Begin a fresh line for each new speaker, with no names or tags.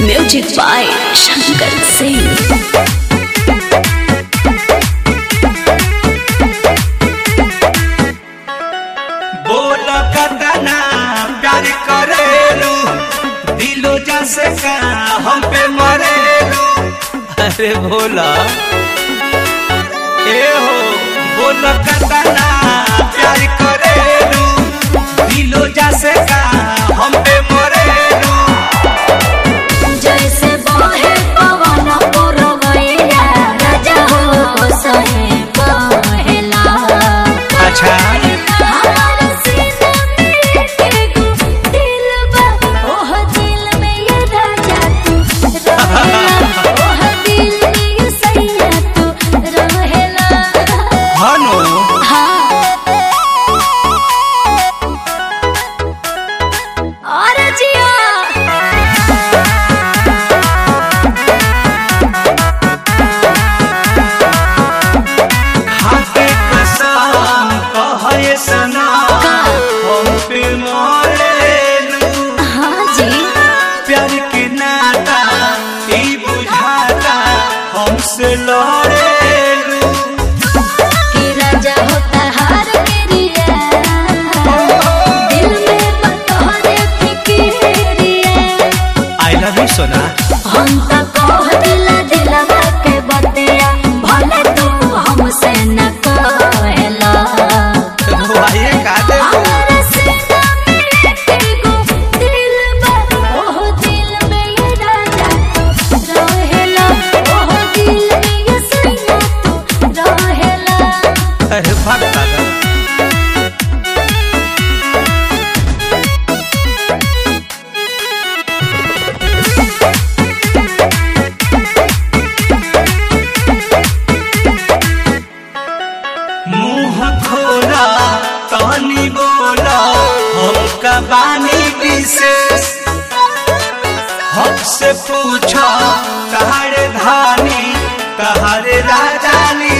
Music by Shankar Singh.
प्यार करेलू दिलो जैसे का हम पे मरेलू। अरे भोला ए हो बोला कतना प्यार करेलू दिलो जैसे का हम पे मरेलू।
जैसे बहे पवन पुरवैया राजा हो सहे बहेला।
अच्छा प्यार के नाता ई बुझाता हमसे लड़ेलू
कि राजा होता हार के रिया दिल में बतौरे फिकिरिया।
आई लव यू सोना
हम तो कह दिला दिलवा के बतिया भले तू हमसे न कहला।
भाई का दे अरे भाग मुँह खोला तहनी बोला हमका बानी विशेष हमसे पूछा कहारे धानी कहारे राजानी